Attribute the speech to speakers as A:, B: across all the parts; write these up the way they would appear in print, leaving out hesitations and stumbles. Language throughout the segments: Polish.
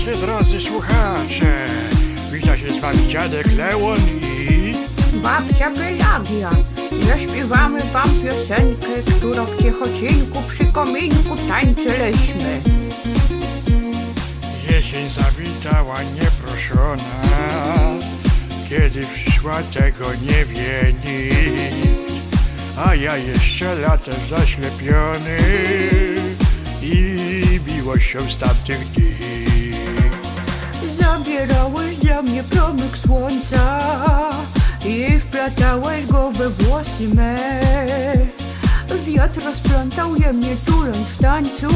A: Witajcie, drodzy słuchacze. Wita się z wami dziadek Leon i
B: babcia Pelagia. Zaśpiewamy wam piosenkę, którą w Ciechocinku przy kominku tańczyliśmy.
A: jesień zawitała nieproszona, kiedy przyszła tego nie wie nikt, a ja jeszcze latem zaślepiony i miłością z tamtych dni.
B: Zabierałeś dla mnie promyk słońca i wplatałeś go we włosy me. Wiatr rozplątał je mnie tuląc w tańcu,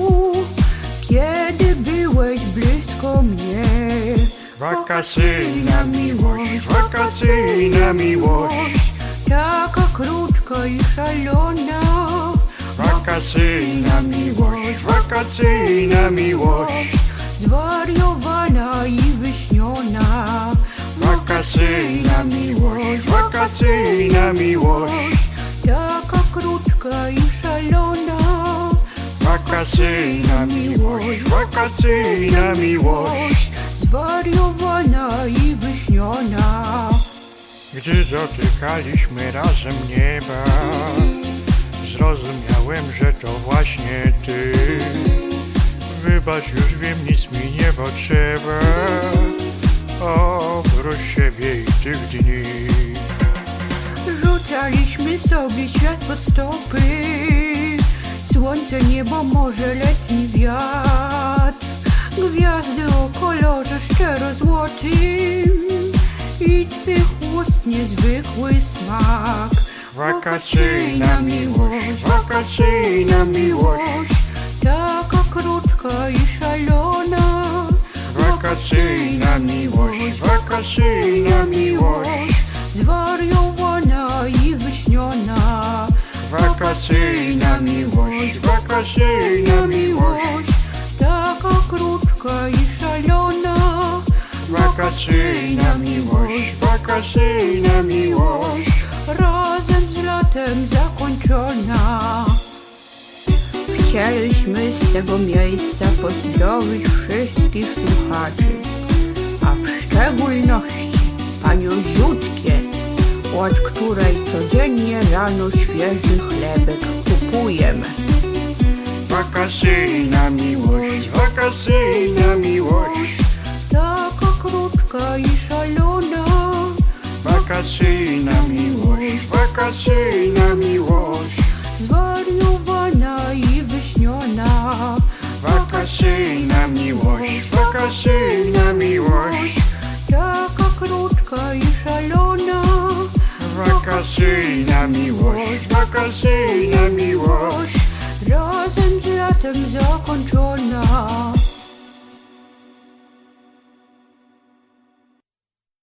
B: kiedy byłeś blisko mnie.
A: Wakacyjna miłość, wakacyjna miłość,
B: taka krótka i szalona.
A: wakacyjna miłość, wakacyjna miłość,
B: zwariowana i wyśniona.
A: wakacyjna miłość, wakacyjna miłość,
B: taka krótka i szalona.
A: wakacyjna miłość, wakacyjna miłość.
B: Zwariowana i wyśniona.
A: Gdy dotykaliśmy razem nieba, zrozumiałem, że to właśnie ty. Wybacz, już wiem, nic mi nie potrzeba, oprócz siebie i tych dni.
B: Rzucaliśmy sobie świat pod stopy, słońce, niebo, morze, letni wiatr, gwiazdy o kolorze szczero-złotym i twych ust niezwykły smak.
A: Wakacyjna miłość, wakacyjna miłość,
B: taka krótka i szalona.
A: wakacyjna miłość, wakacyjna miłość,
B: zwariowana i wyśniona.
A: wakacyjna miłość, wakacyjna miłość,
B: taka krótka i szalona.
A: wakacyjna miłość, wakacyjna miłość.
B: Razem z latem zakończona. Chcieliśmy z tego miejsca pozdrowić wszystkich słuchaczy, a w szczególności panią Ziutkę, od której codziennie rano świeży chlebek kupujemy.
A: Wakacyjna miłość, wakacyjna miłość,
B: taka krótka i szalona.
A: wakacyjna miłość, wakacyjna miłość,
B: Zwariowana i wyśniona.
A: wakacyjna miłość, wakacyjna miłość,
B: taka krótka i szalona.
A: wakacyjna miłość, wakacyjna